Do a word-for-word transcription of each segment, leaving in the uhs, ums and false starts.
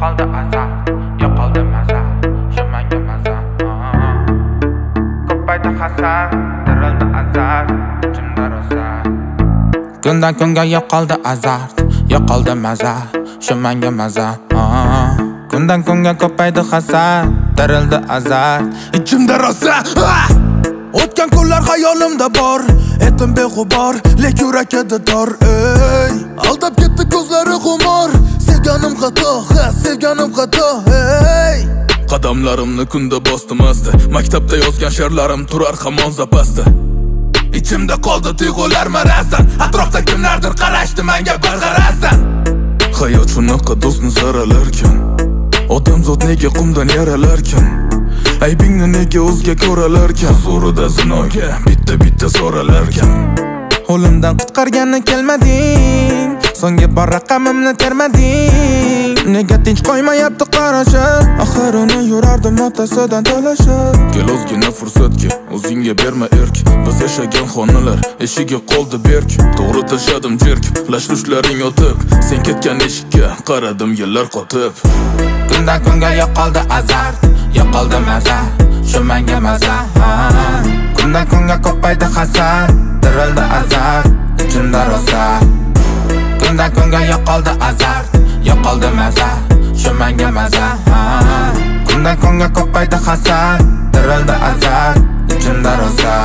yo'qoldi azar, yo'qoldi maza, shu menga maza. Ko'paydi hasad, tirildi azar, ichimda rosa. Kundan kunga yo'qoldi azart, yo'qoldi maza, shu menga maza. Kundan kunga ko'paydi hasad, tirildi azart, ichimda rosa. O'tgan kunlar xayolimda bor, etim beg'ubor, lek yurakda dor. Ey, aldab ketdi ko'zlari xumor, sevganim xato, ha, sevganim xato. Ey, qadamlarimni kunda bosdim asta, maktabda yozgan she'rlarim turar hamon zapasda. Ichimda qoldi tuyg'ular marazdan, atrofda kimlardir qarashdi menga bir g'arazdan. Hayot shunaqa do'stni saralarkan, odamzod nega qumdan yaralarkan, aybingni nega o'zga ko'ralarkan, huzurida zinoga bitta-bitta so'ralarkan. O'limdan qutqargani kelmading, so'nggi bor raqamimni termading. Nega tinch qo'ymayapti qarashi, oxirini yurardim otasidan talashib. Kel ozgina fursatga, o'zingga berma erk. Biz yashagan xonalar, eshigi qoldi berk. To'g'ri tashadim jerk, lash-lushlaring o'tib, sen ketgan eshikka qaradim yillar qotib. Kundan kunga yo'qoldi azar, yo'qoldi maza, shu menga maza. Kundan kunga ko'paydi hasad, tirildi azar, ichimda rosa. Kundan kunga yo'qoldi azar, yo'qoldi maza, shu menga maza. Kundan kunga ko'paydi hasad, tirildi azar, ichimda rosa.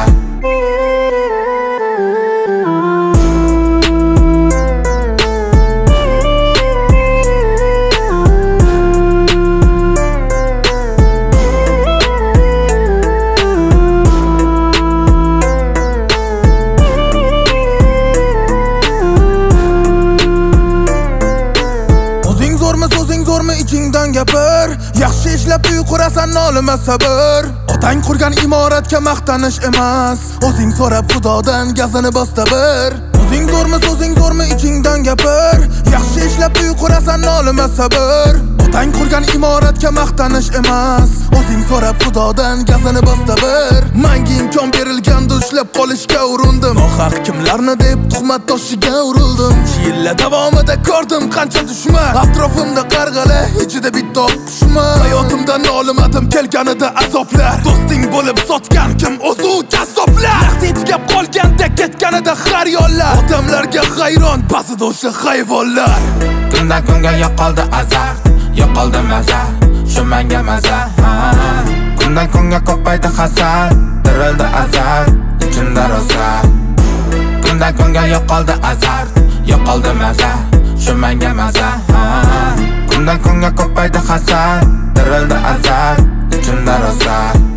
Ichingdan gapir, yaxshi ishlab uy qurasan, nolima sabr. Otang qurgan imoratga maqtanish emas, o'zing so'rab xudodan gazini bosda bir. O'zing zo'rmi, so'zing zo'rmi, ichingdan gapir, yaxshi ishlab uy qurasan, nolima sabr. Otang qurgan imoratga maqtanish emas, o'zing so'rab xudodan gazini bosda bir. Menga imkon berilganda ushlab qolishga urindim, nohaq kimlarni deb tuhmat toshiga urildim. Yillar davomida ko'rdim qancha dushman, atrofimda qarg'ala, ichida bitta qushman. Hayotimdan nolimadim kelganida azoblar, do'sting bo'lib sotgan kim o'zi u kazzoblar. Vaqti tugab qolganda ketganida har yo'llar, odamlarga hayron ba'zida o'sha hayvonlar. Kundan kunga yo'qoldi azar, yo'qoldi maza, shu menga maza. Kundan kunga ko'paydi hasad, tirildi azar, ichimda rosa. Kundan kunga yo'qoldi azar, yo'qoldi maza, shu menga maza. Kundan kunga ko'paydi hasad, tirildi azar, ichimda rosa.